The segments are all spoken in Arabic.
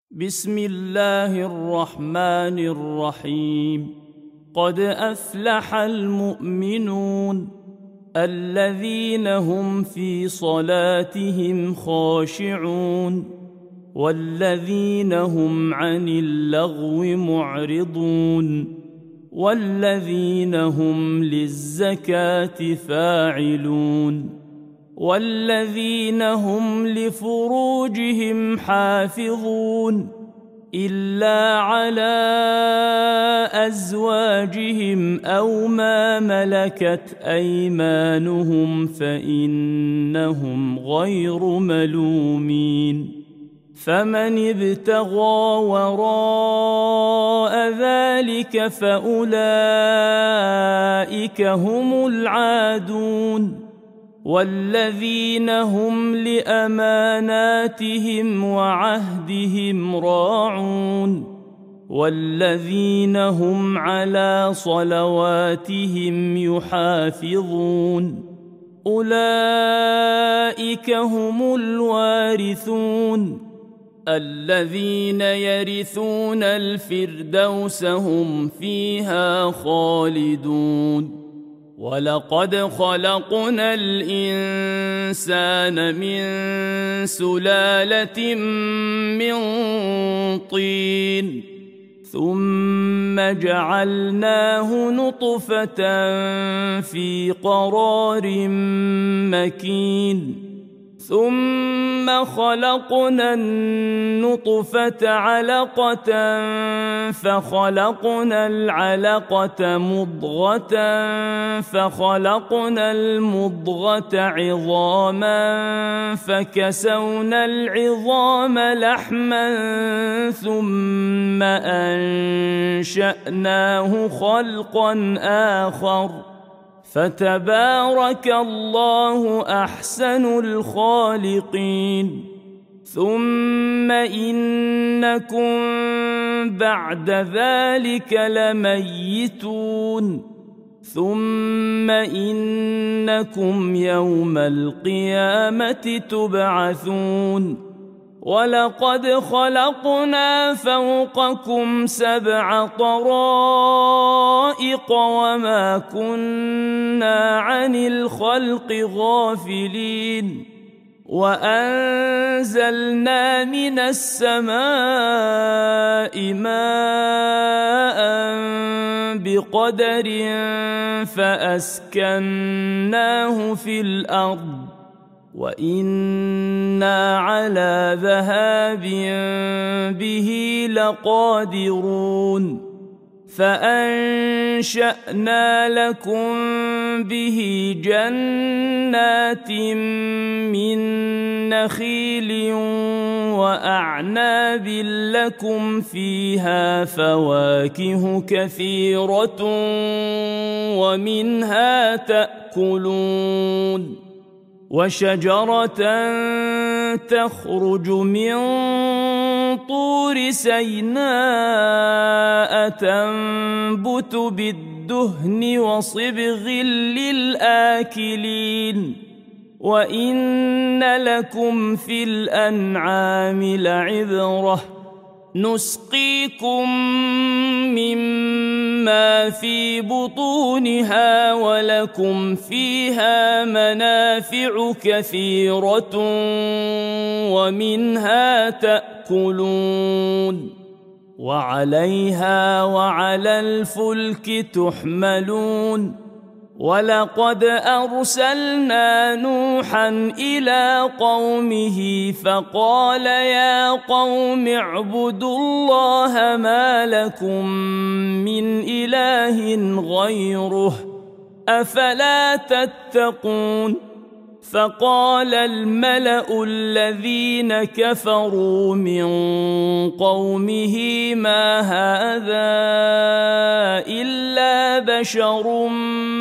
بسم الله الرحمن الرحيم. قد أفلح المؤمنون الذين هم في صلاتهم خاشعون والذين هم عن اللغو معرضون والذين هم للزكاة فاعلون والذين هم لفروجهم حافظون إلا على أزواجهم أو ما ملكت أيمانهم فإنهم غير ملومين. فمن ابتغى وراء ذلك فأولئك هم العادون والذين هم لأماناتهم وعهدهم راعون والذين هم على صلواتهم يحافظون أولئك هم الوارثون الذين يرثون الفردوس هم فيها خالدون. ولقد خلقنا الإنسان من سلالة من طين ثم جعلناه نطفة في قرار مكين ثم خلقنا النطفة علقة فخلقنا العلقة مضغة فخلقنا المضغة عظاما فكسونا العظام لحما ثم أنشأناه خلقا آخر فتبارك الله أحسن الخالقين. ثم إنكم بعد ذلك لميتون ثم إنكم يوم القيامة تبعثون. ولقد خلقنا فوقكم 7 طرائق وما كنا عن الخلق غافلين وأنزلنا من السماء ماء بقدر فأسكناه في الأرض وإنا على ذهاب به لقادرون. فأنشأنا لكم به جنات من نخيل وأعناب لكم فيها فواكه كثيرة ومنها تأكلون وشجرة تخرج من طور سيناء تنبت بالدهن وصبغ للآكلين وإن لكم في الأنعام لعبرة نسقيكم مما في بطونها ولكم فيها منافع كثيرة ومنها تأكلون وعليها وعلى الفلك تحملون. ولقد أرسلنا نوحا إلى قومه فقال يا قوم اعبدوا الله ما لكم من إله غيره أفلا تتقون. فقال الملأ الذين كفروا من قومه ما هذا إلا بشر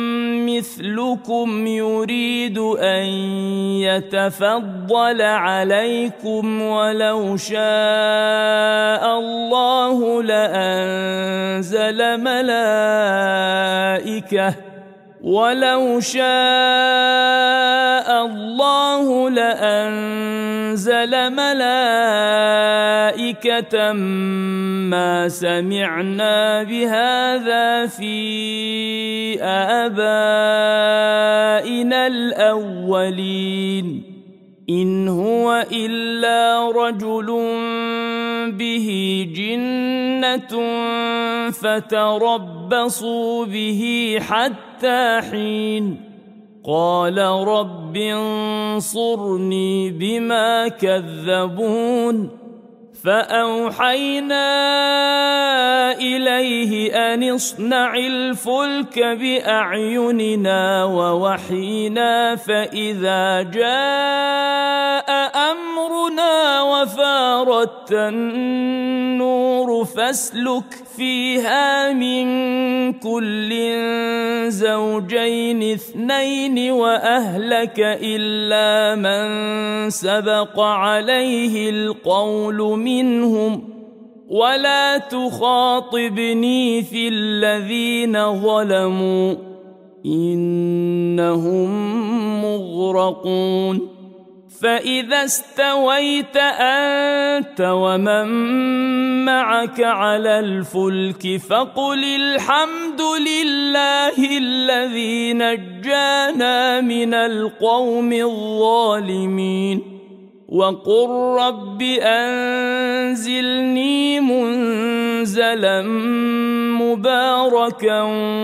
مثلكم يريد أن يتفضل عليكم ولو شاء الله لأنزل ملائكة ولو شاء الله لأنزل ملائكة ملائكة ما سمعنا بهذا في آبائنا الأولين إن هو إلا رجل به جنة فتربصوا به حتى حين قال رب انصرني بما كذبون فأوحينا إليه أن اصنع الفلك بأعيننا ووحينا فإذا جاء أمرنا وفارت النور فاسلك فيها من كل زوجين اثنين وأهلك إلا من سبق عليه القول منهم ولا تخاطبني في الذين ظلموا إنهم مغرقون فإذا استويت أنت ومن معك على الفلك فقل الحمد لله الذي نجانا من القوم الظالمين وقل رب أنزلني منزلا مباركا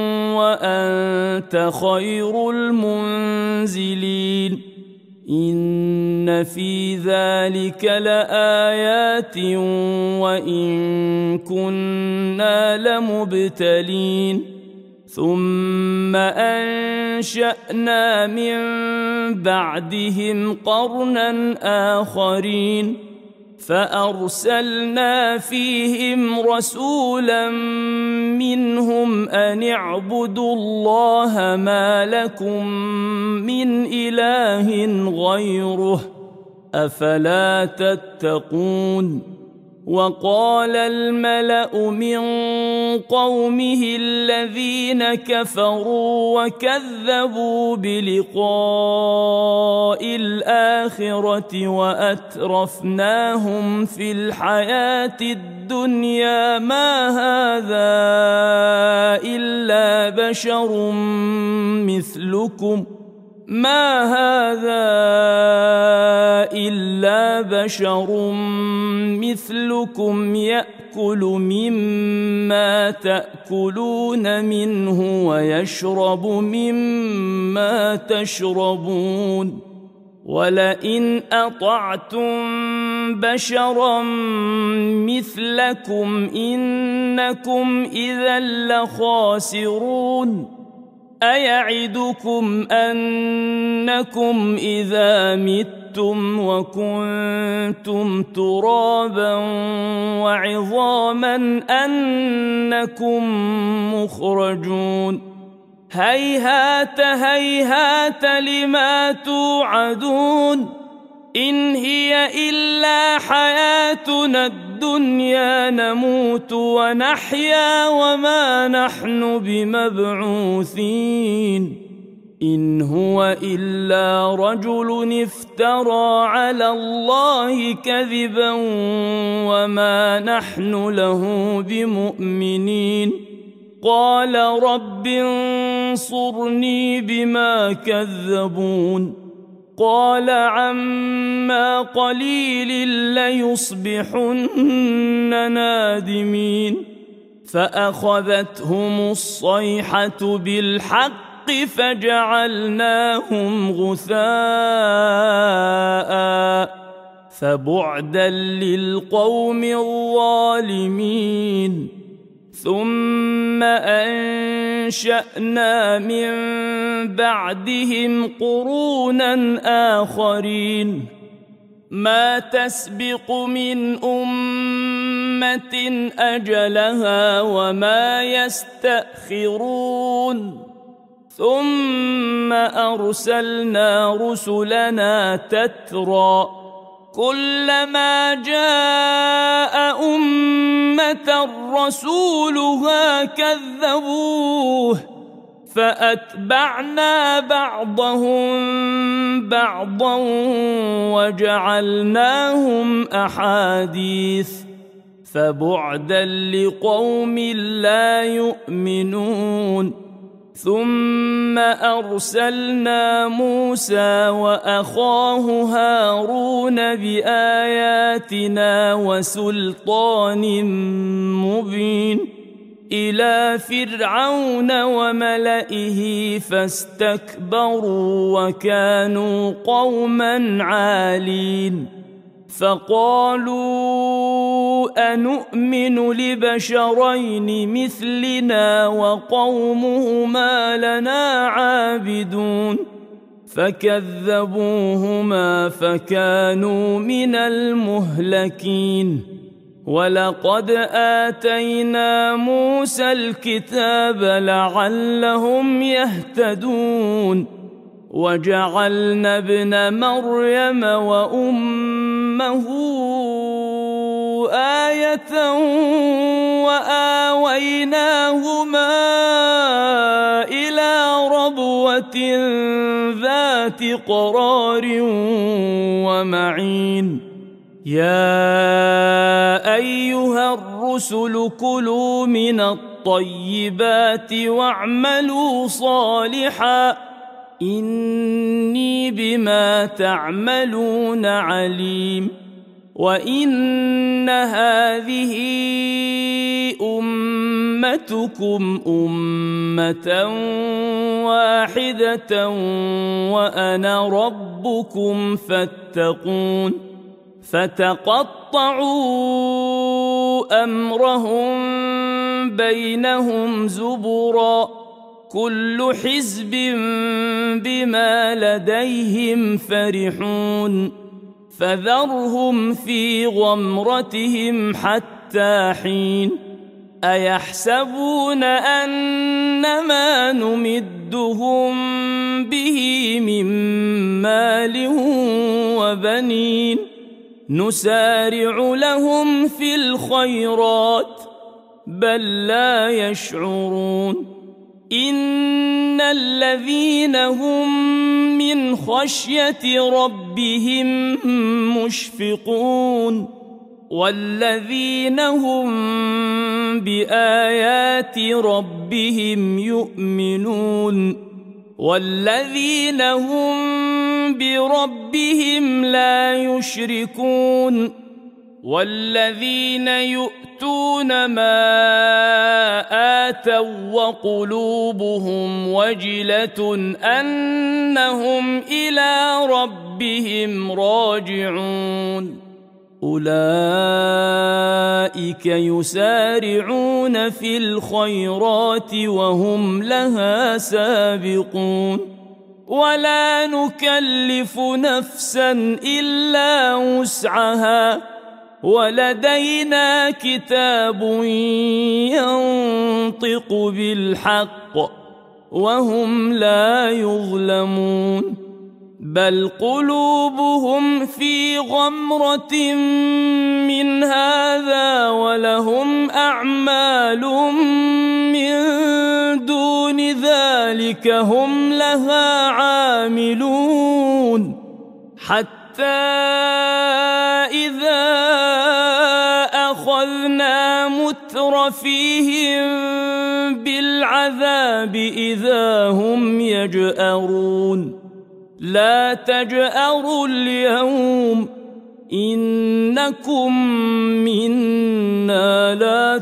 وأنت خير المنزلين إن في ذلك لآيات وإن كنا لمبتلين ثم أنشأنا من بعدهم قرنا آخرين فأرسلنا فيهم رسولا منهم أن اعبدوا الله ما لكم من إله غيره أفلا تتقون وقال الملأ من قومه الذين كفروا وكذبوا بلقاء الآخرة وأترفناهم في الحياة الدنيا ما هذا إلا بشر مثلكم يأكل مما تأكلون منه ويشرب مما تشربون ولئن أطعتم بشرا مثلكم إنكم إذا لخاسرون أيعدكم أنكم إذا متم وكنتم ترابا وعظاما أنكم مخرجون هيهات هيهات لما توعدون إن هي إلا حياتنا الدنيا نموت ونحيا وما نحن بمبعوثين إن هو إلا رجل افترى على الله كذبا وما نحن له بمؤمنين قال رب انصرني بما كذبون قال عما قليل ليصبحن نادمين فأخذتهم الصيحة بالحق فجعلناهم غثاء فبعدا للقوم الظالمين ثم أنشأنا من بعدهم قرونا آخرين ما تسبق من أمة أجلها وما يستأخرون ثم أرسلنا رسلنا تترى كلما جاء أمة رسولها كذبوه فأتبعنا بعضهم بعضا وجعلناهم أحاديث فبعدا لقوم لا يؤمنون ثم أرسلنا موسى وأخاه هارون بآياتنا وسلطان مبين إلى فرعون وملئه فاستكبروا وكانوا قوما عالين فقالوا أنؤمن لبشرين مثلنا وقومهما لنا عابدون فكذبوهما فكانوا من المهلكين ولقد آتينا موسى الكتاب لعلهم يهتدون وجعلنا ابن مريم وأمه آية وآويناهما إلى ربوة ذات قرار ومعين يا أيها الرسل كلوا من الطيبات واعملوا صالحا إني بما تعملون عليم وإن هذه أمتكم أمة واحدة وأنا ربكم فاتقون فتقطعوا أمرهم بينهم زبرا كل حزب بما لديهم فرحون فذرهم في غمرتهم حتى حين أيحسبون أنما نمدهم به من مال وبنين نسارع لهم في الخيرات بل لا يشعرون إن الذين هم من خشية ربهم مشفقون والذين هم بآيات ربهم يؤمنون والذين هم بربهم لا يشركون والذين يؤتون ما آتوا وقلوبهم وجلة أنهم إلى ربهم راجعون أولئك يسارعون في الخيرات وهم لها سابقون ولا نكلف نفسا إلا وسعها ولدينا كتاب ينطق بالحق وهم لا يظلمون بل قلوبهم في غمرة من هذا ولهم أعمال من دون ذلك هم لها عاملون حتى إذا أخذنا مترفيهم بالعذاب إذا هم يجأرون لا تجأروا اليوم إنكم منا لا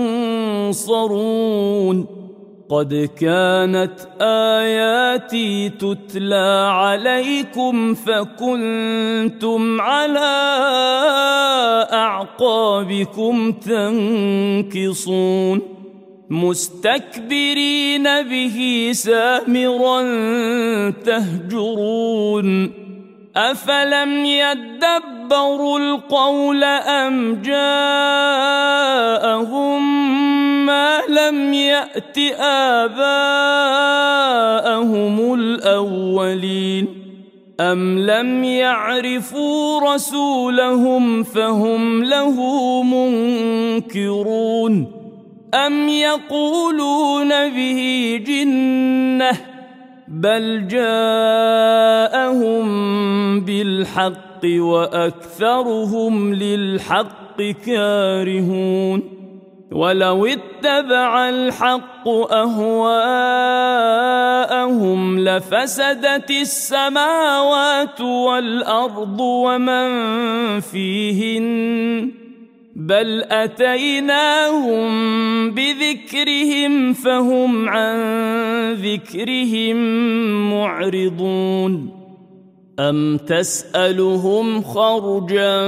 تنصرون قد كانت آياتي تتلى عليكم فكنتم على أعقابكم تنكصون مستكبرين به سامرا تهجرون أفلم يدبروا القول أم جاءهم ما لم يأت آباءهم الأولين أم لم يعرفوا رسولهم فهم له منكرون أم يقولون به جنة بل جاءهم بالحق وأكثرهم للحق الحق كارهون ولو اتبع الحق أهواءهم لفسدت السماوات والأرض ومن فيهن بل أتيناهم بذكرهم فهم عن ذكرهم معرضون أم تسألهم خرجا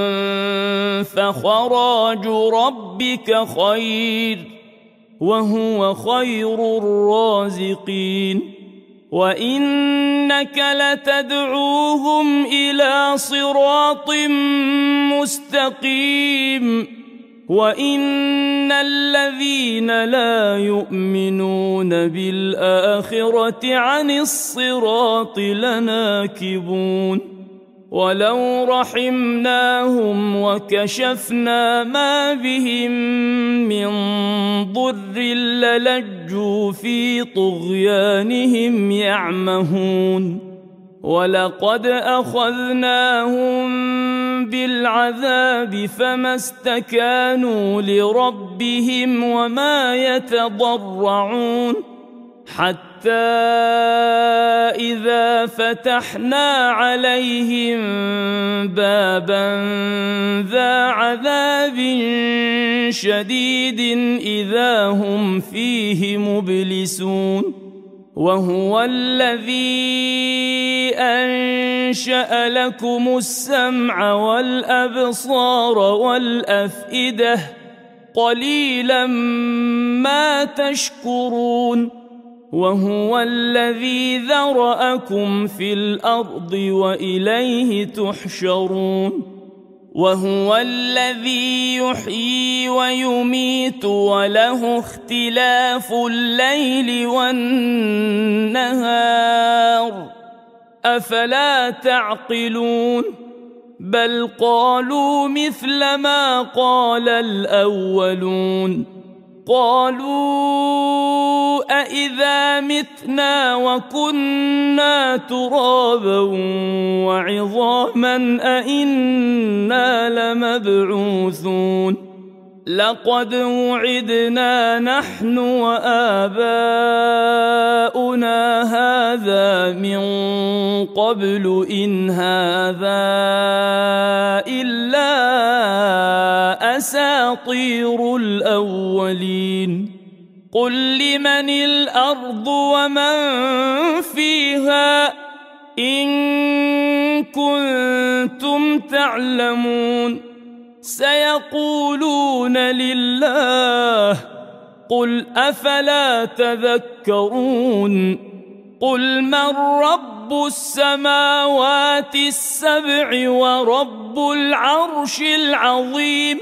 فخراج ربك خير وهو خير الرازقين وإنك لتدعوهم إلى صراط مستقيم وإن الذين لا يؤمنون بالآخرة عن الصراط لناكبون ولو رحمناهم وكشفنا ما بهم من ضر للجوا في طغيانهم يعمهون ولقد أخذناهم بالعذاب فما استكانوا لربهم وما يتضرعون حتى إذا فتحنا عليهم بابا ذا عذاب شديد إذا هم فيه مبلسون وهو الذي أنشأ لكم السمع والأبصار والأفئدة قليلا ما تشكرون وهو الذي ذرأكم في الأرض وإليه تحشرون وهو الذي يحيي ويميت وله اختلاف الليل والنهار أفلا تعقلون بل قالوا مثل ما قال الأولون قالوا أإذا متنا وكنا ترابا وعظاما أإنا لمبعوثون لقد وعدنا نحن وآباؤنا هذا من قبل إن هذا إلا أساطير الأولين قل لمن الأرض ومن فيها إن كنتم تعلمون سيقولون لله قل أفلا تذكرون قل من رب السماوات السبع ورب العرش العظيم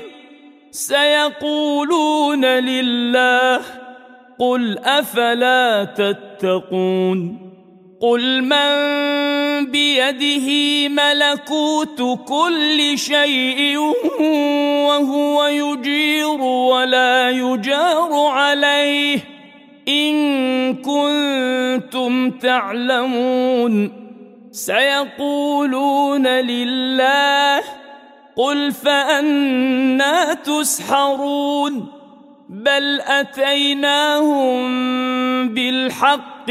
سيقولون لله قل أفلا تتقون قل من بيده ملكوت كل شيء وهو يجير ولا يجار عليه إن كنتم تعلمون سيقولون لله قل فأنى تسحرون بل أتيناهم بالحق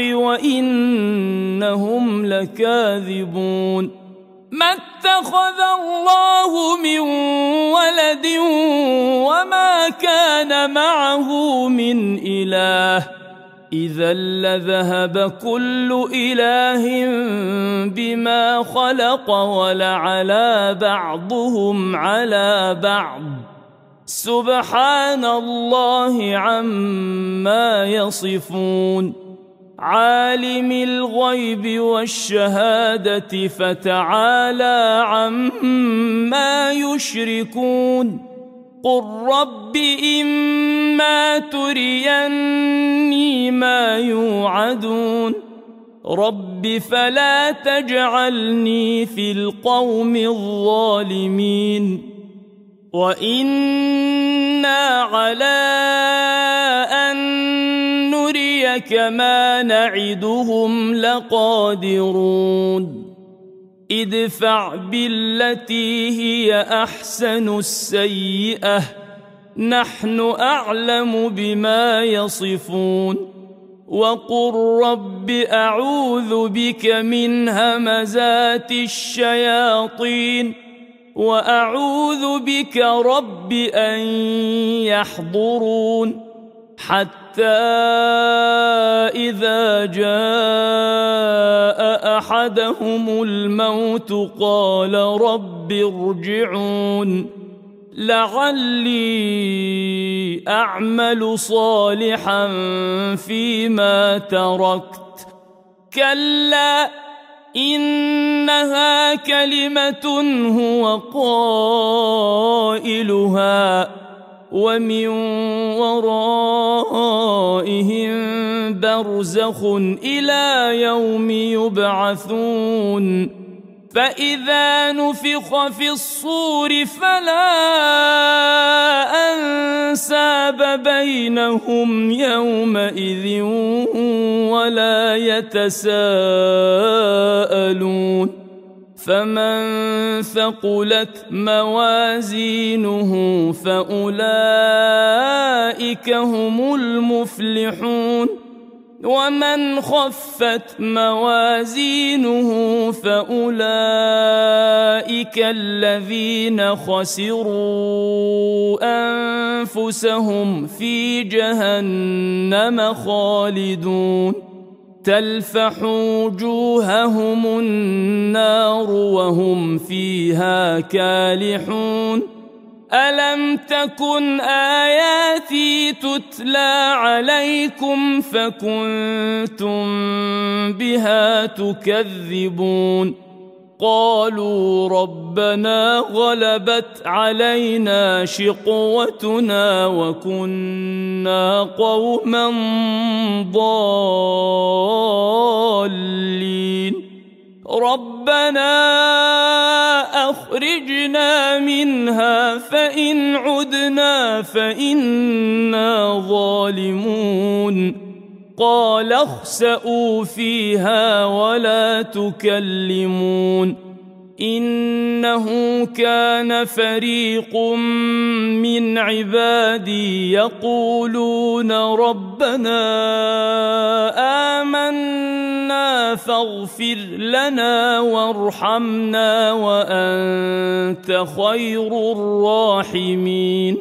وإنهم لكاذبون ما اتخذ الله من ولد وما كان معه من إله إذا لذهب كل إله بما خلق ولعلى بعضهم على بعض سبحان الله عما يصفون عالم الغيب والشهادة فتعالى عما يشركون قل رب إما تريني ما يوعدون رب فلا تجعلني في القوم الظالمين وإنا على أن نريك ما نعدهم لقادرون ادفع بالتي هي أحسن السيئة نحن أعلم بما يصفون وقل رب أعوذ بك من همزات الشياطين وأعوذ بك رب أن يحضرون حتى إذا جاء أحدهم الموت قال رب ارجعون لعلي أعمل صالحا فيما تركت كلا إنها كلمة هو قائلها ومن ورائهم برزخ إلى يوم يبعثون فإذا نفخ في الصور فلا أنساب بينهم يومئذ ولا يتساءلون فمن ثقلت موازينه فأولئك هم المفلحون ومن خفت موازينه فأولئك الذين خسروا أنفسهم في جهنم خالدون تلفح وجوههم النار وهم فيها كالحون ألم تكن آياتي تتلى عليكم فكنتم بها تكذبون قالوا ربنا غلبت علينا شقوتنا وكنا قوما ضالين ربنا أخرجنا منها فإن عدنا فإنا ظالمون قال اخسئوا فيها ولا تكلمون إنه كان فريق من عبادي يقولون ربنا آمنا فاغفر لنا وارحمنا وأنت خير الراحمين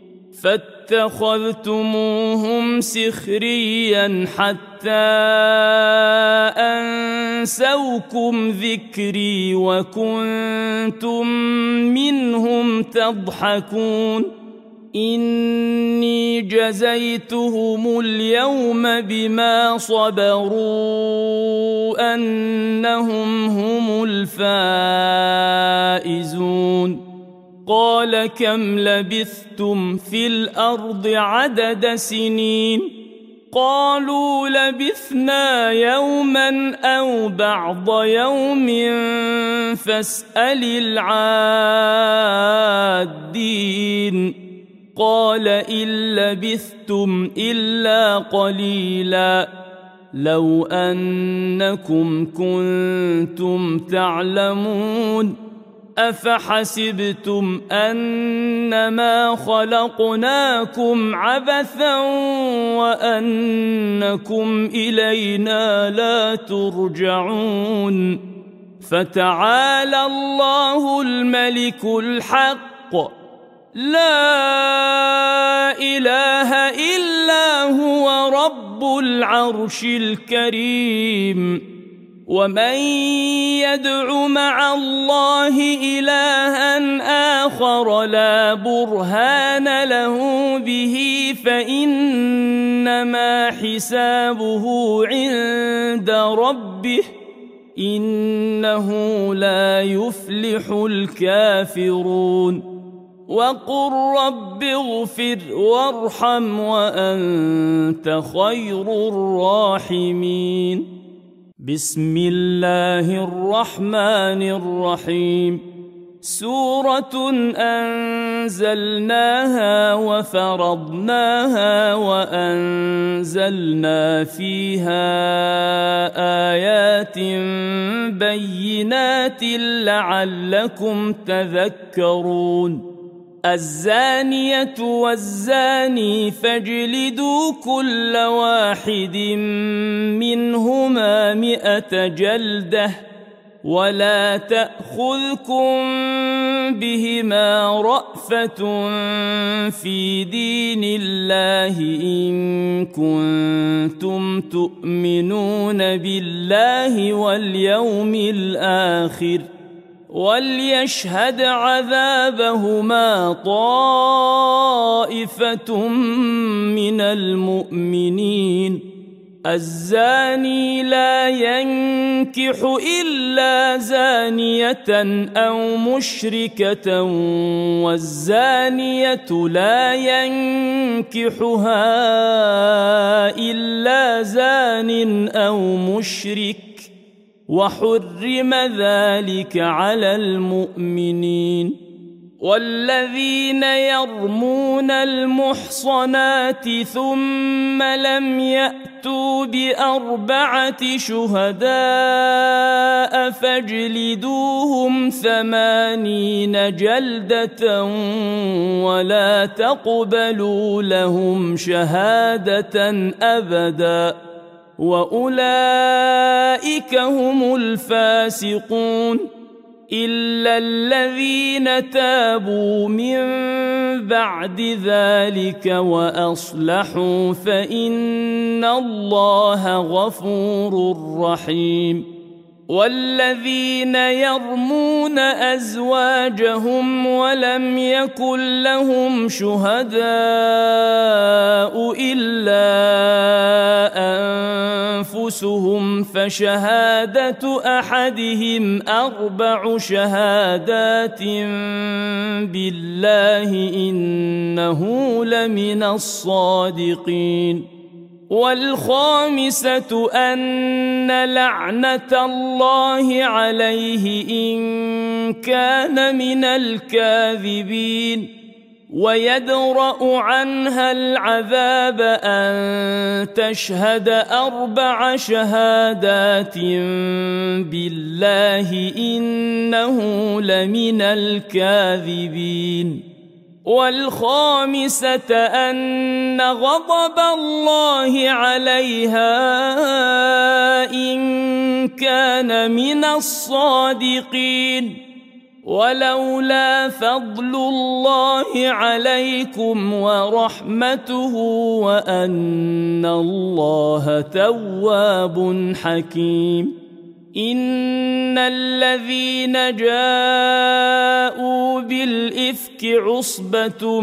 فاتخذتموهم سخريا حتى أنسوكم ذكري وكنتم منهم تضحكون إني جزيتهم اليوم بما صبروا أنهم هم الفائزون قال كم لبثتم في الأرض عدد سنين قالوا لبثنا يوما أو بعض يوم فاسأل العادين قال إن لبثتم إلا قليلا لو أنكم كنتم تعلمون أفحسبتم أنما خلقناكم عبثا وأنكم إلينا لا ترجعون فتعالى الله الملك الحق لا إله إلا هو رب العرش الكريم ومن يدع مع الله إلها آخر لا برهان له به فإنما حسابه عند ربه إنه لا يفلح الكافرون وقل رب اغفر وارحم وأنت خير الراحمين بسم الله الرحمن الرحيم سورة أنزلناها وفرضناها وأنزلنا فيها آيات بينات لعلكم تذكرون الزانية والزاني فاجلدوا كل واحد منهما 100 جلدة ولا تأخذكم بهما رأفة في دين الله إن كنتم تؤمنون بالله واليوم الآخر وليشهد عذابهما طائفة من المؤمنين الزاني لا ينكح إلا زانية أو مشركة والزانية لا ينكحها إلا زان أو مشرك وحرم ذلك على المؤمنين والذين يرمون المحصنات ثم لم يأتوا ب4 شهداء فاجلدوهم 80 جلدة ولا تقبلوا لهم شهادة أبدا وأولئك هم الفاسقون إلا الذين تابوا من بعد ذلك وأصلحوا فإن الله غفور رحيم والذين يرمون أزواجهم ولم يكن لهم شهداء إلا أنفسهم فشهادة أحدهم 4 شهادات بالله إنه لمن الصادقين والخامسة أن لعنة الله عليه إن كان من الكاذبين ويدرأ عنها العذاب أن تشهد 4 شهادات بالله إنه لمن الكاذبين والخامسة أن غضب الله عليها إن كان من الصادقين ولولا فضل الله عليكم ورحمته وأن الله تواب حكيم إن الذين جاءوا بالإفك عصبة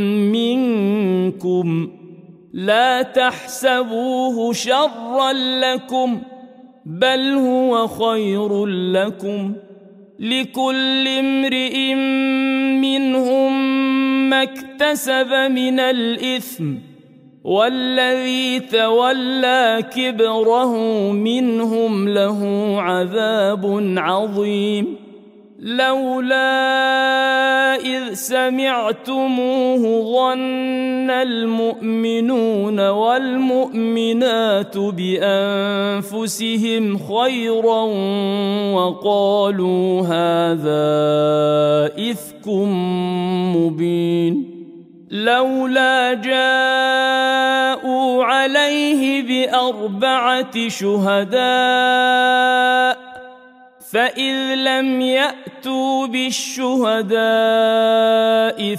منكم لا تحسبوه شرا لكم بل هو خير لكم لكل امرئ منهم ما اكتسب من الإثم والذي تولى كبره منهم له عذاب عظيم لولا إذ سمعتموه ظن المؤمنون والمؤمنات بأنفسهم خيرا وقالوا هذا إفك مبين لولا جاءوا عليه ب4 شهداء فإذ لم يأتوا بالشهداء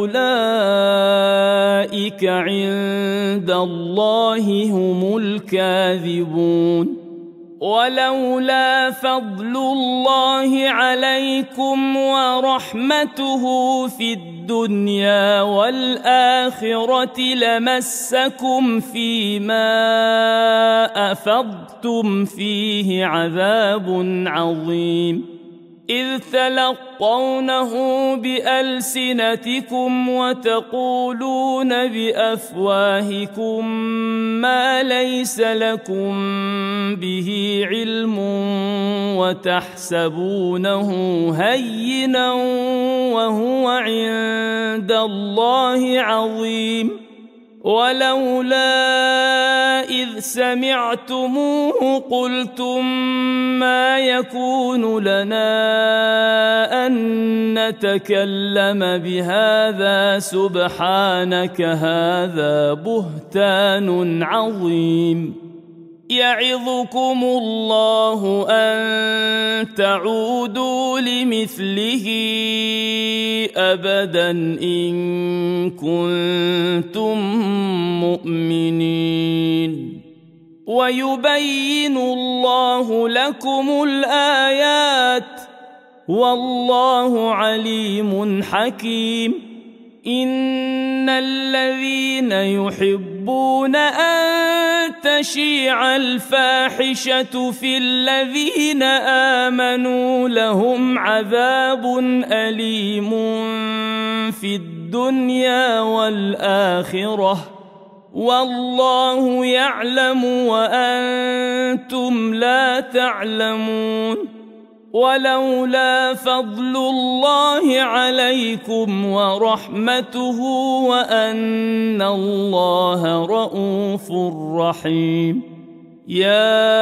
فأولئك عند الله هم الكاذبون ولولا فضل الله عليكم ورحمته في الدنيا والآخرة لمسكم فيما أفضتم فيه عذاب عظيم إذ تلقونه بألسنتكم وتقولون بأفواهكم ما ليس لكم به علم وتحسبونه هينا وهو عند الله عظيم ولولا إذ سمعتموه قلتم ما يكون لنا أن نتكلم بهذا سبحانك هذا بهتان عظيم يعظكم الله أن تعودوا لمثله أبدا إن كنتم مؤمنين ويبين الله لكم الآيات والله عليم حكيم إن الذين يحبون أن تشيع الفاحشة في الذين آمنوا لهم عذاب أليم في الدنيا والآخرة والله يعلم وأنتم لا تعلمون ولولا فضل الله عليكم ورحمته وأن الله رؤوف رحيم يا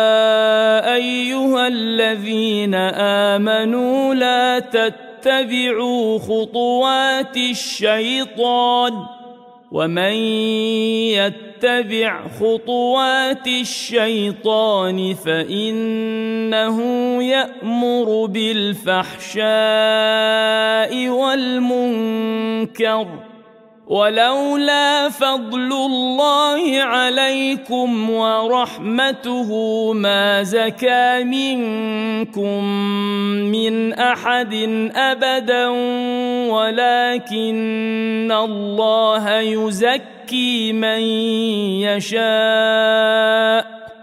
أيها الذين آمنوا لا تتبعوا خطوات الشيطان ومن يتبع خطوات الشيطان فإنه يأمر بالفحشاء والمنكر ولولا فضل الله عليكم ورحمته ما زكى منكم من أحد أبدا ولكن الله يزكي من يشاء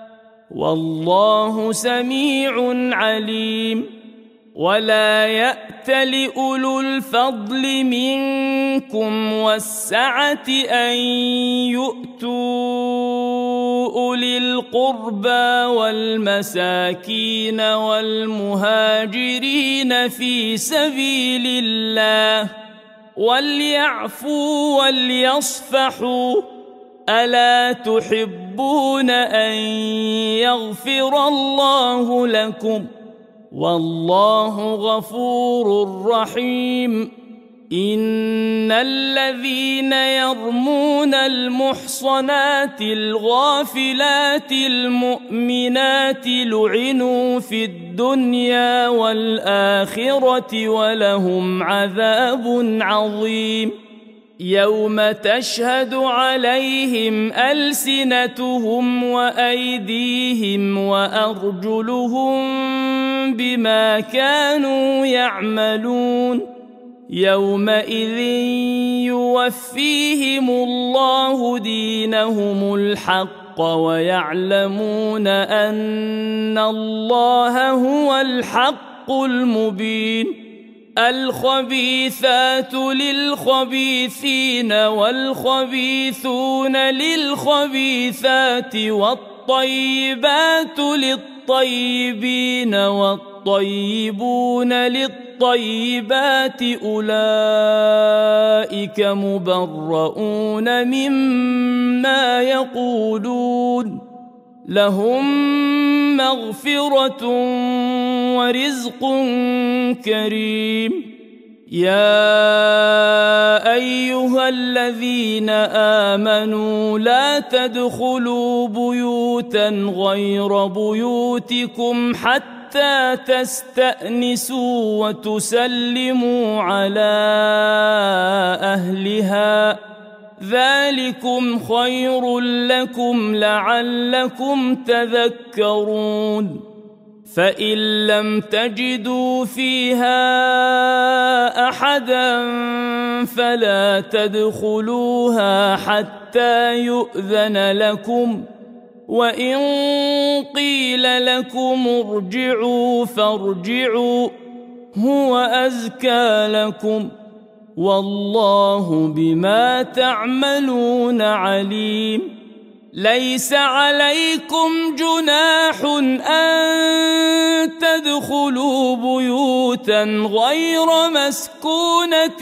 والله سميع عليم ولا يأت لأولو الفضل منكم والسعة أن يؤتوا أولي القربى والمساكين والمهاجرين في سبيل الله وليعفوا وليصفحوا ألا تحبون أن يغفر الله لكم والله غفور رحيم إن الذين يرمون المحصنات الغافلات المؤمنات لعنوا في الدنيا والآخرة ولهم عذاب عظيم يوم تشهد عليهم ألسنتهم وأيديهم وأرجلهم بما كانوا يعملون يومئذ يوفيهم الله دينهم الحق ويعلمون أن الله هو الحق المبين الخبيثات للخبيثين والخبيثون للخبيثات والطيبات للطيبين والطيبون للطيبات أولئك مبرؤون مما يقولون لهم مغفرة ورزق كريم يا أيها الذين آمنوا لا تدخلوا بيوتا غير بيوتكم حتى تستأنسوا وتسلموا على أهلها ذلكم خير لكم لعلكم تذكرون فإن لم تجدوا فيها أحدا فلا تدخلوها حتى يؤذن لكم وإن قيل لكم ارجعوا فارجعوا هو أزكى لكم والله بما تعملون عليم ليس عليكم جناح أن تدخلوا بيوتا غير مسكونة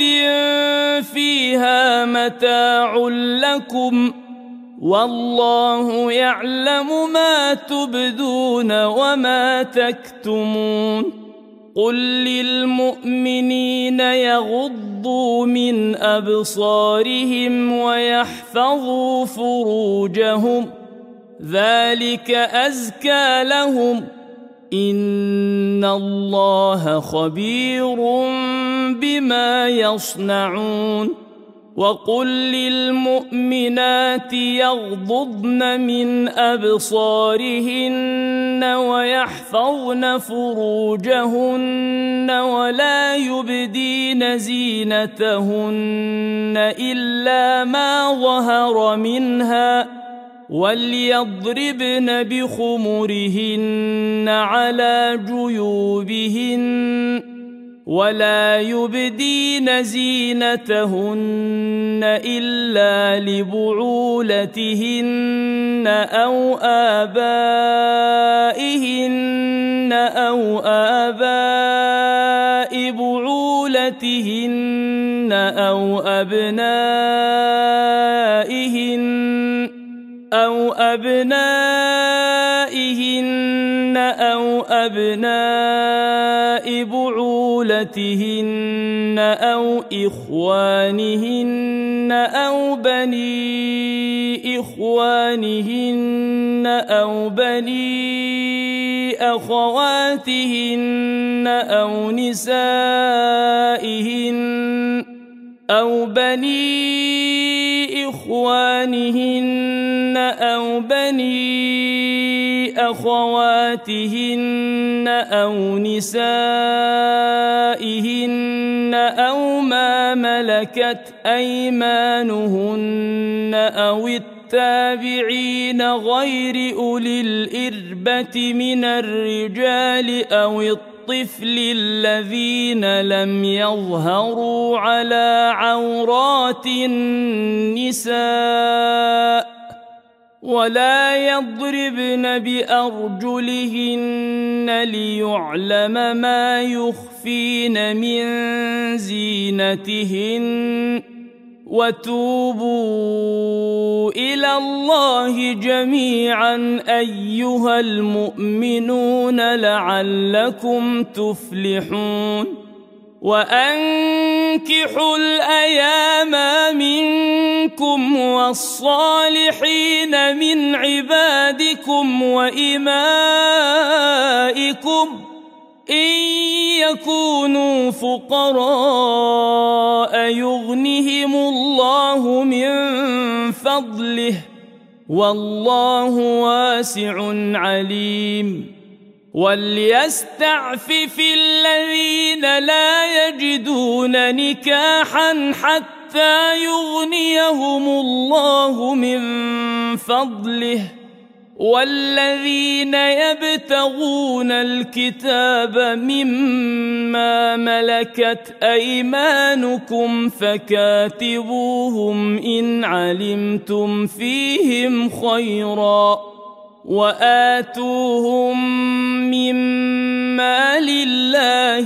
فيها متاع لكم والله يعلم ما تبدون وما تكتمون قل للمؤمنين يغضوا من أبصارهم ويحفظوا فروجهم ذلك أزكى لهم إن الله خبير بما يصنعون وقل للمؤمنات يغضضن من أبصارهن ويحفظن فروجهن ولا يبدين زينتهن إلا ما ظهر منها وليضربن بخمرهن على جيوبهن ولا يبدين زينتهن إلا لبعولتهن أو آبائهن أو آباء بعولتهن أو أبنائهن أو أبناء بعولتهن أو إخوانهن أو بني إخوانهن أو بني أخواتهن أو نسائهن أو بني إخوانهن أو بني أخواتهن أو نسائهن أو ما ملكت أيمانهن أو التابعين غير أولي الإربة من الرجال أو الطفل الذين لم يظهروا على عورات النساء ولا يضربن بأرجلهن ليعلم ما يخفين من زينتهن وتوبوا إلى الله جميعا أيها المؤمنون لعلكم تفلحون وأنكحوا الأيام منكم والصالحين من عبادكم وإمائكم إن يكونوا فقراء يغنهم الله من فضله والله واسع عليم وليستعفف الذين لا يجدون نكاحا حتى يغنيهم الله من فضله والذين يبتغون الكتاب مما ملكت أيمانكم فكاتبوهم إن علمتم فيهم خيرا وآتوهم مما لله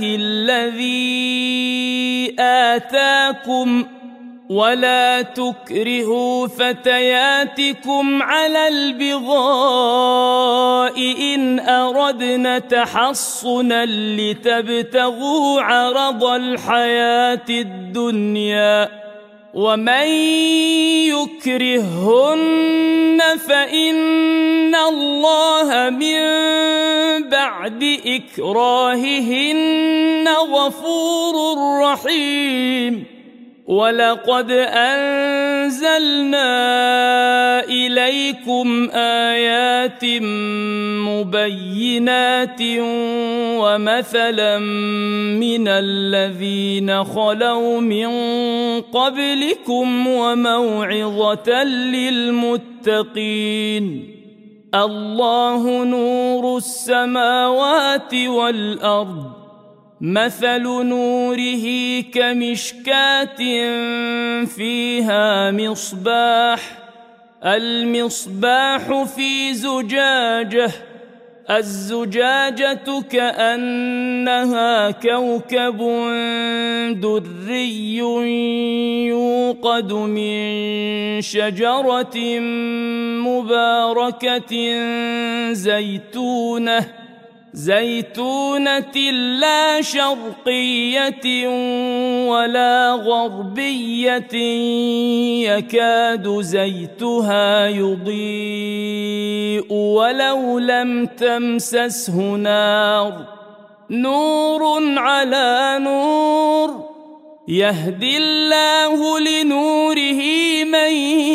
الذي آتاكم ولا تكرهوا فتياتكم على البغاء إن أردنا تحصنا لتبتغوا عرض الحياة الدنيا ومن يكرههن فإن الله من بعد إكراههن غفور رحيم ولقد أنزلنا إليكم آيات مبينات ومثلا من الذين خلوا من قبلكم وموعظة للمتقين الله نور السماوات والأرض مثل نوره كمشكاة فيها مصباح، المصباح في زجاجة، الزجاجة كأنها كوكب دري يوقد من شجرة مباركة زيتونة لا شرقية ولا غربية يكاد زيتها يضيء ولو لم تمسسه نار، نور على نور، يهدي الله لنوره من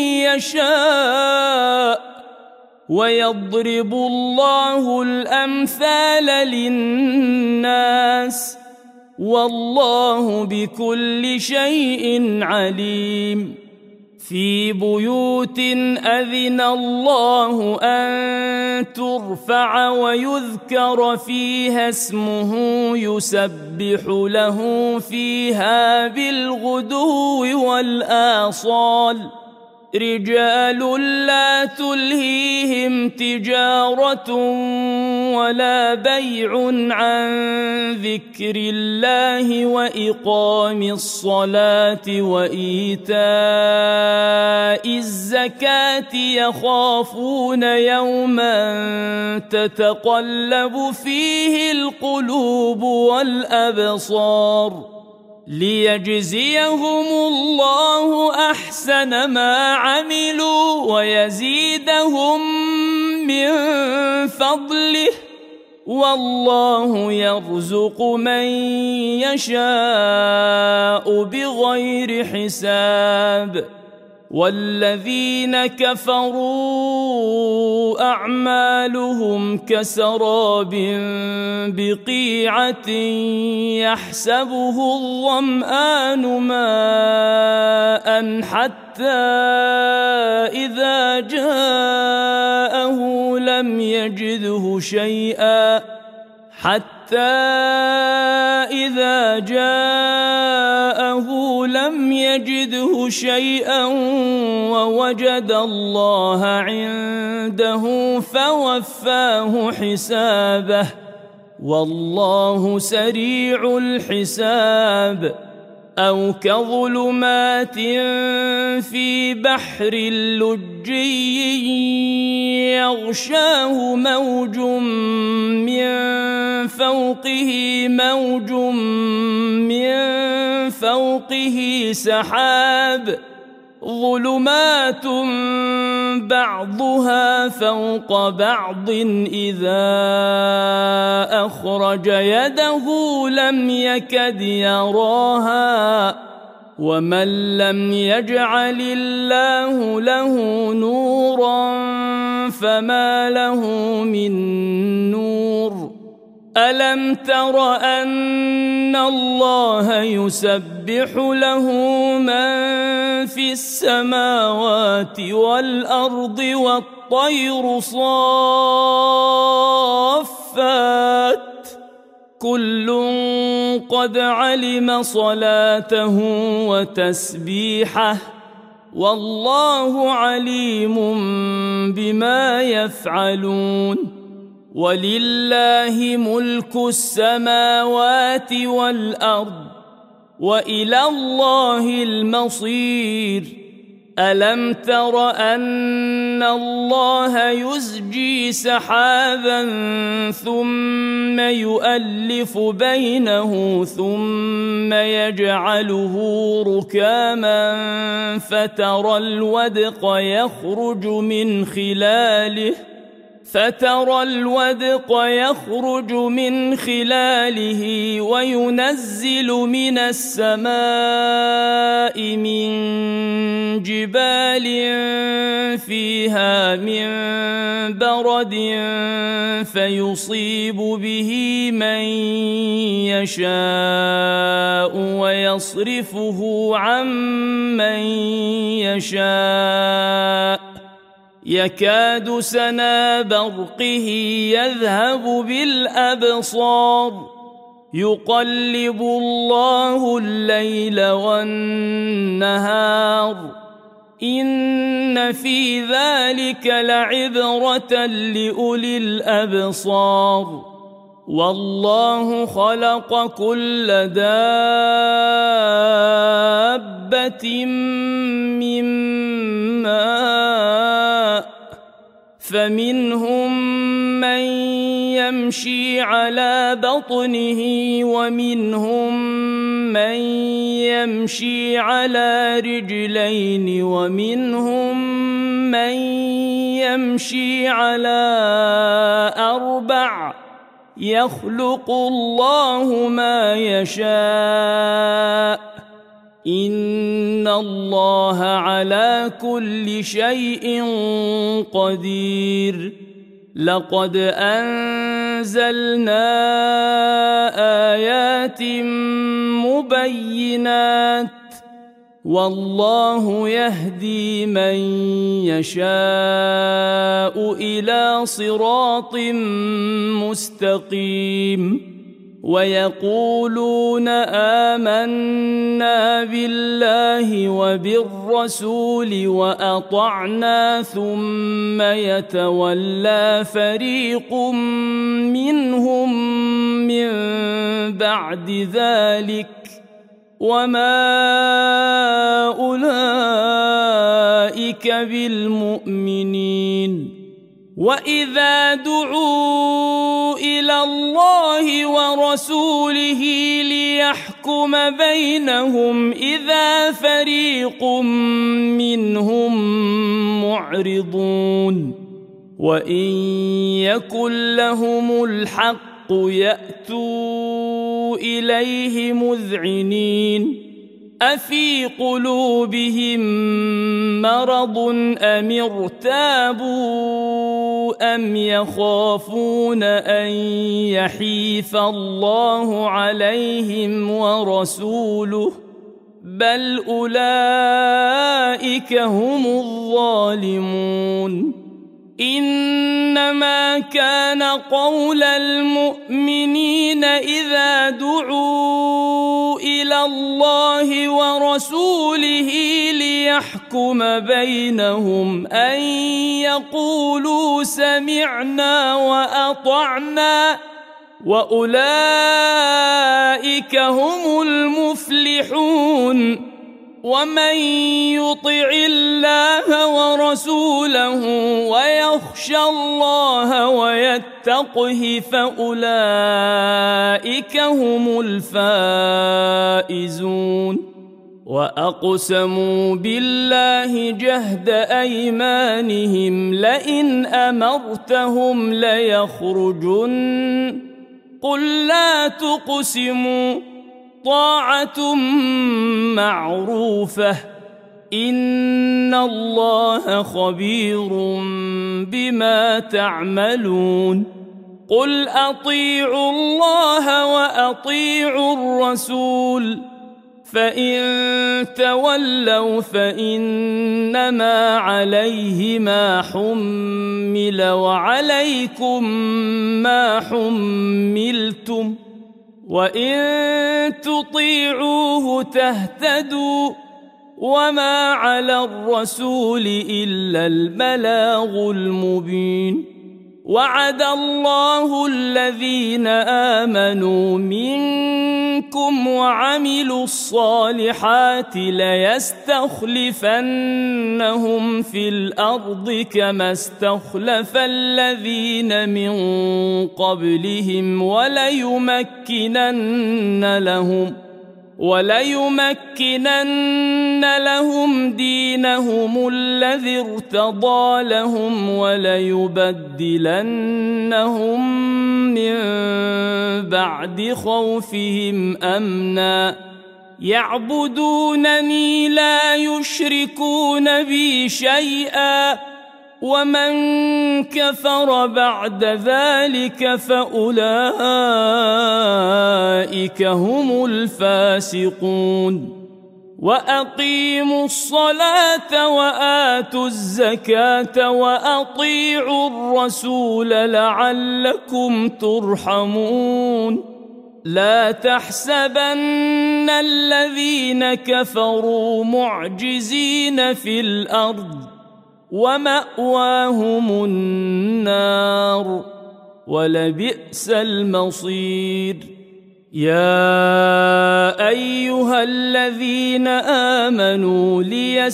يشاء، ويضرب الله الأمثال للناس، والله بكل شيء عليم. في بيوت أذن الله أن ترفع ويذكر فيها اسمه يسبح له فيها بالغدو والآصال، رجال لا تلهيهم تجارة ولا بيع عن ذكر الله وإقام الصلاة وإيتاء الزكاة يخافون يوما تتقلب فيه القلوب والأبصار، ليجزيهم الله أحسن ما عملوا ويزيدهم من فضله، والله يرزق من يشاء بغير حساب. والذين كفروا أعمالهم كسراب بقيعة يحسبه الظمآن ماء حتى إذا جاءه لم يجده شيئا ووجد الله عنده فوفاه حسابه، والله سريع الحساب. أو كظلمات في بحر لجي يغشاه موج من فوقه سحاب، ظلمات بعضها فوق بعض إذا أخرج يده لم يكد يراها، ومن لم يجعل الله له نورا فما له من نور. ألم تر أن الله يسبح له من في السماوات والأرض والطير صافات، كل قد علم صلاته وتسبيحه، والله عليم بما يفعلون. ولله ملك السماوات والأرض وإلى الله المصير. ألم تر أن الله يزجي سحابا ثم يؤلف بينه ثم يجعله ركاما فترى الودق يخرج من خلاله وينزل من السماء من جبال فيها من برد فيصيب به من يشاء ويصرفه عن من يشاء، يكاد سنا برقه يذهب بالأبصار، يقلب الله الليل والنهار إن في ذلك لعبرة لأولي الأبصار والله خلق كل دابة من ماء فمنهم من يمشي على بطنه ومنهم من يمشي على رجلين ومنهم من يمشي على أربع يخلق الله ما يشاء إن الله على كل شيء قدير لقد أنزلنا آيات مبينات والله يهدي من يشاء إلى صراط مستقيم ويقولون آمنا بالله وبالرسول وأطعنا ثم يتولى فريق منهم من بعد ذلك وما أولئك بالمؤمنين وإذا دعوا إلى الله ورسوله ليحكم بينهم إذا فريق منهم معرضون وإن يكن لهم الحق يأتوا إليه مذعنين أفي قلوبهم مرض أم ارتابوا أم يخافون أن يحيف الله عليهم ورسوله بل أولئك هم الظالمون إنما كان قول المؤمنين إذا دعوا إلى الله ورسوله ليحكم بينهم أن يقولوا سمعنا وأطعنا وأولئك هم المفلحون ومن يطع الله ورسوله ويخشى الله ويتقه فأولئك هم الفائزون وأقسموا بالله جهد أيمانهم لئن أمرتهم ليخرجن قل لا تقسموا طاعة معروفة إن الله خبير بما تعملون قل أطيعوا الله وأطيعوا الرسول فإن تولوا فإنما عليه ما حمل وعليكم ما حملتم وإن تطيعوه تهتدوا وما على الرسول إلا البلاغ المبين وعد الله الذين آمنوا منكم وعملوا الصالحات ليستخلفنهم في الأرض كما استخلف الذين من قبلهم وليمكنن لهم دينهم الذي ارتضى لهم وليبدلنهم من بعد خوفهم أمنا يعبدونني لا يشركون بي شيئا ومن كفر بعد ذلك فأولئك هم الفاسقون وأقيموا الصلاة وآتوا الزكاة وأطيعوا الرسول لعلكم ترحمون لا تحسبن الذين كفروا معجزين في الأرض ومأواهم النار ولبئس المصير يا أيها الذين آمنوا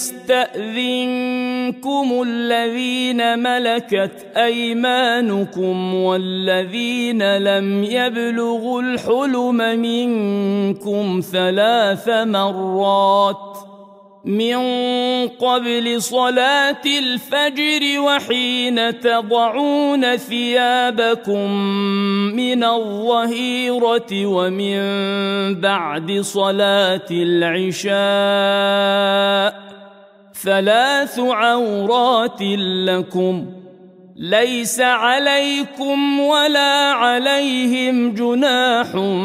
ليستأذنكم الذين ملكت أيمانكم والذين لم يبلغوا الحلم منكم 3 مرات من قبل صلاة الفجر وحين تضعون ثيابكم من الظهيرة ومن بعد صلاة العشاء 3 عورات لكم ليس عليكم ولا عليهم جناح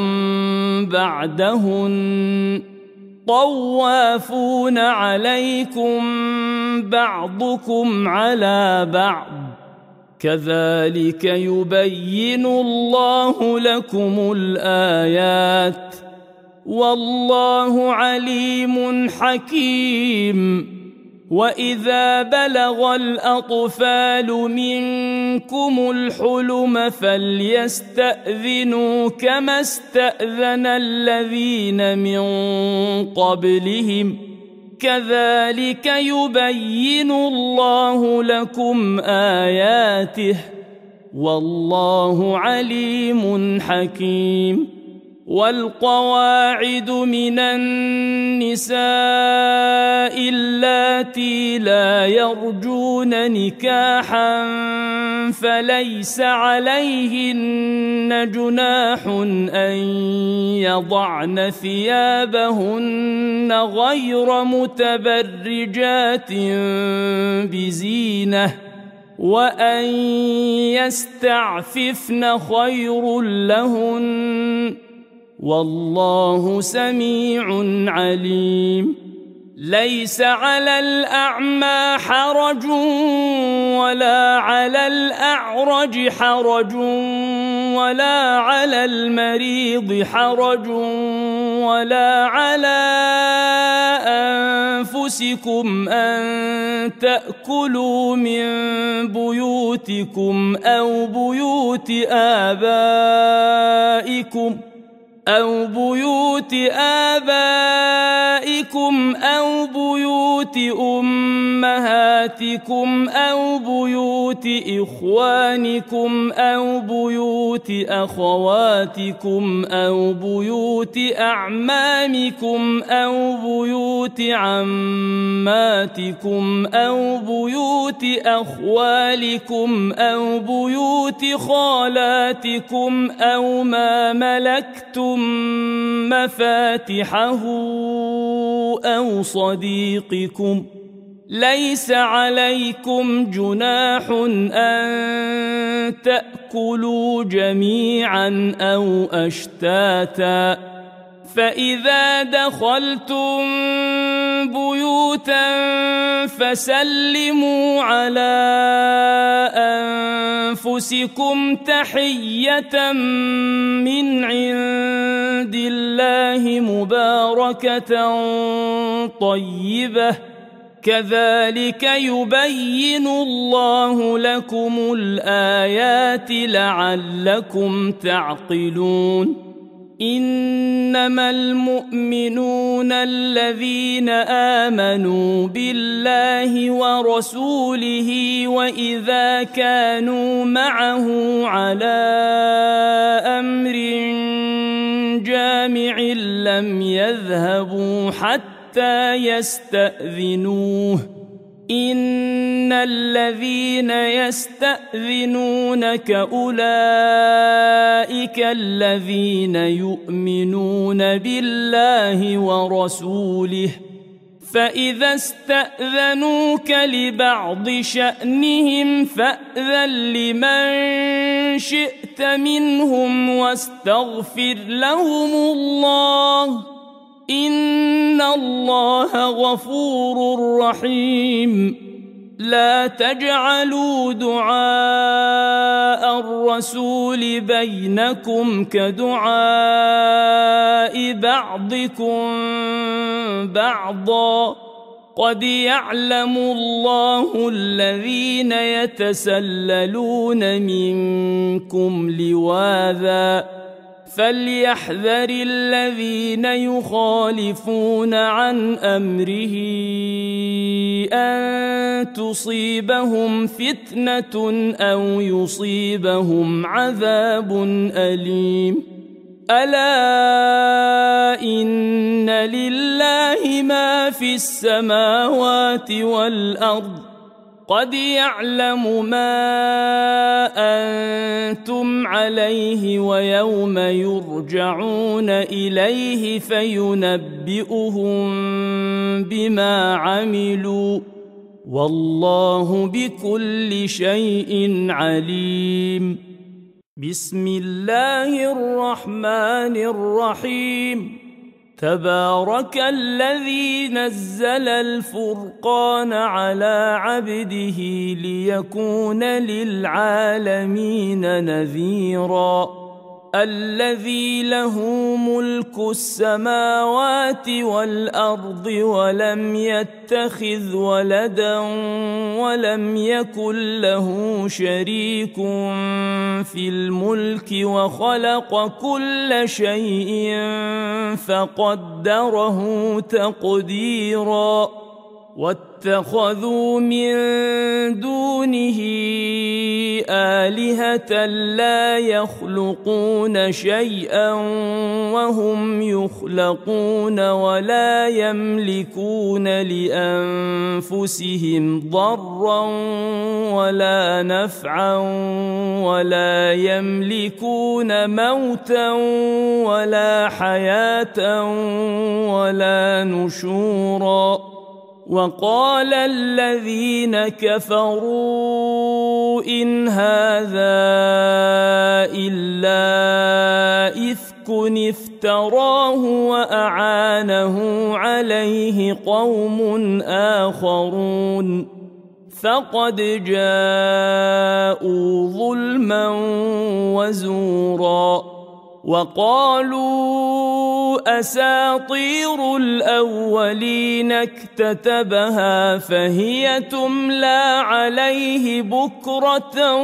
بعدهن طوافون عليكم بعضكم على بعض كذلك يبين الله لكم الآيات والله عليم حكيم وإذا بلغ الأطفال منكم الحلم فليستأذنوا كما استأذن الذين من قبلهم كذلك يبين الله لكم آياته والله عليم حكيم والقواعد من النساء اللاتي لا يرجون نكاحا فليس عليهن جناح أن يضعن ثيابهن غير متبرجات بزينة وأن يستعففن خير لهن والله سميع عليم ليس على الأعمى حرج ولا على الأعرج حرج ولا على المريض حرج ولا على أنفسكم أن تأكلوا من بيوتكم أو بيوت آبائكم أو بيوت أمهاتكم أو بيوت إخوانكم أو بيوت أخواتكم أو بيوت أعمامكم أو بيوت عماتكم أو بيوت أخوالكم أو بيوت خالاتكم أو ما ملكتم مفاتحه أو صديقكم ليس عليكم جناح أن تأكلوا جميعا أو أشتاتا فإذا دخلتم بيوتا فسلموا على أنفسكم تحية من عند الله مباركة طيبة كذلك يبين الله لكم الآيات لعلكم تعقلون إنما المؤمنون الذين آمنوا بالله ورسوله وإذا كانوا معه على أمر جامع لم يذهبوا حتى يستأذنوه إن الذين يستأذنونك أولئك الذين يؤمنون بالله ورسوله فإذا استأذنوك لبعض شأنهم فأذن لمن شئت منهم واستغفر لهم الله إن الله غفور رحيم لا تجعلوا دعاء الرسول بينكم كدعاء بعضكم بعضا قد يعلم الله الذين يتسللون منكم لواذا فليحذر الذين يخالفون عن أمره أن تصيبهم فتنة أو يصيبهم عذاب أليم ألا إن لله ما في السماوات والأرض قد يعلم ما أنتم عليه ويوم يرجعون إليه فينبئهم بما عملوا والله بكل شيء عليم بسم الله الرحمن الرحيم تبارك الذي نزل الفرقان على عبده ليكون للعالمين نذيرا الذي له ملك السماوات والأرض ولم يتخذ ولدا ولم يكن له شريك في الملك وخلق كل شيء فقدره تقديرا واتخذوا من دونه آلهة لا يخلقون شيئا وهم يخلقون ولا يملكون لأنفسهم ضرا ولا نفعا ولا يملكون موتا ولا حياة ولا نشورا وقال الذين كفروا إن هذا إلا إفك افتراه وأعانه عليه قوم آخرون فقد جاءوا ظلما وزورا وقالوا أساطير الأولين اكتتبها فهي تملى عليه بكرة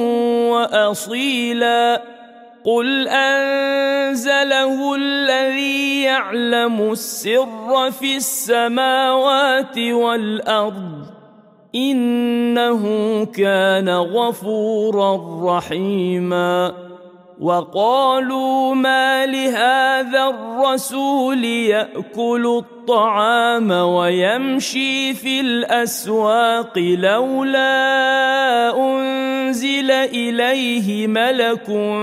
وأصيلا قل أنزله الذي يعلم السر في السماوات والأرض إنه كان غفورا رحيما وقالوا ما لهذا الرسول يأكل الطعام ويمشي في الأسواق لولا أنزل إليه ملك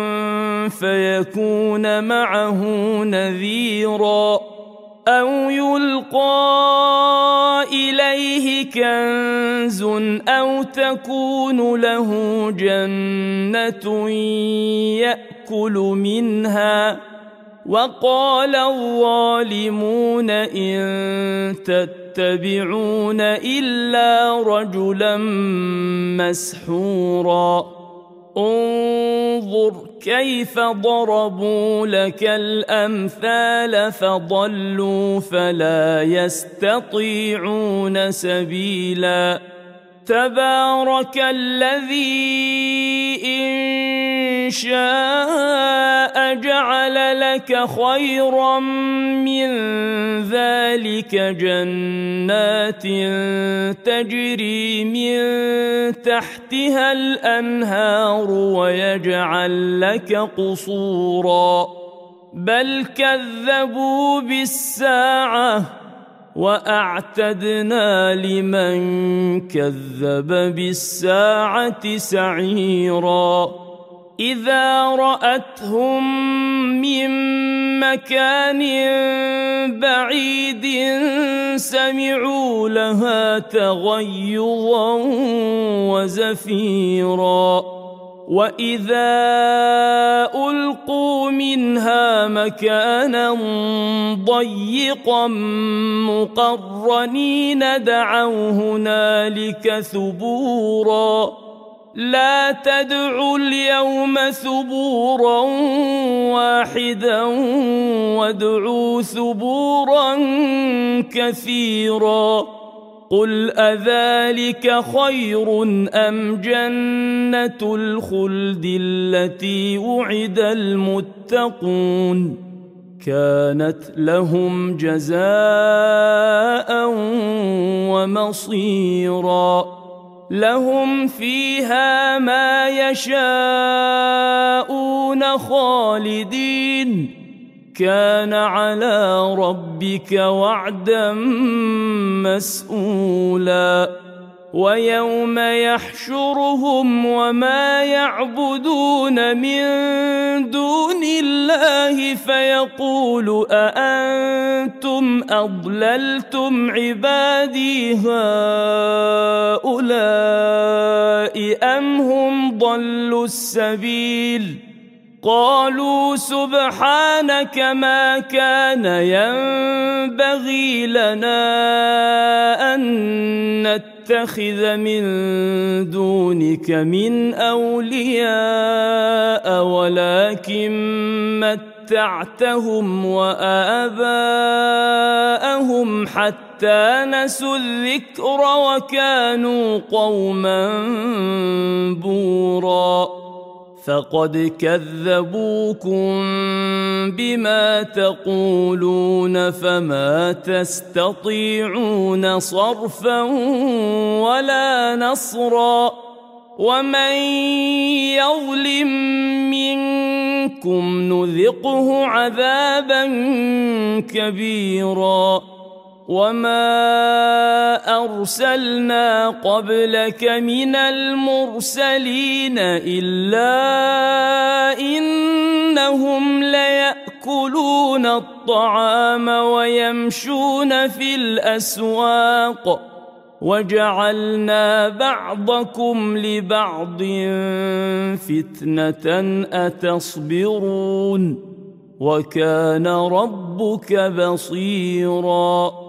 فيكون معه نذيرا أو يلقى إليه كنز أو تكون له جنة يأكل منها وقال الظالمون إن تتبعون إلا رجلا مسحورا انظر كيف ضربوا لك الأمثال فضلوا فلا يستطيعون سبيلا تبارك الذي إن شاء جعل لك خيرا من ذلك جنات تجري من تحتها الأنهار ويجعل لك قصورا بل كذبوا بالساعة وأعتدنا لمن كذب بالساعة سعيرا إذا رأتهم من مكان بعيد سمعوا لها تغيظا وزفيرا وإذا ألقوا منها مكانا ضيقا مقرنين دعوا هنالك ثبورا لا تدعوا اليوم ثبورا واحدا وادعوا ثبورا كثيرا قل أذلك خير أم جنة الخلد التي وعد المتقون كانت لهم جزاء ومصيرا لهم فيها ما يشاءون خالدين كان على ربك وعدا مسئولا ويوم يحشرهم وما يعبدون من دون الله فيقول أأنتم أضللتم عبادي هؤلاء أم هم ضلوا السبيل قالوا سبحانك ما كان ينبغي لنا أن نتخذ من دونك من أولياء ولكن متعتهم وآباءهم حتى نسوا الذكر وكانوا قوما بورا فقد كذبوكم بما تقولون فما تستطيعون صرفا ولا نصرا ومن يظلم منكم نذقه عذابا كبيرا وما أرسلنا قبلك من المرسلين إلا إنهم ليأكلون الطعام ويمشون في الأسواق وجعلنا بعضكم لبعض فتنة أتصبرون وكان ربك بصيراً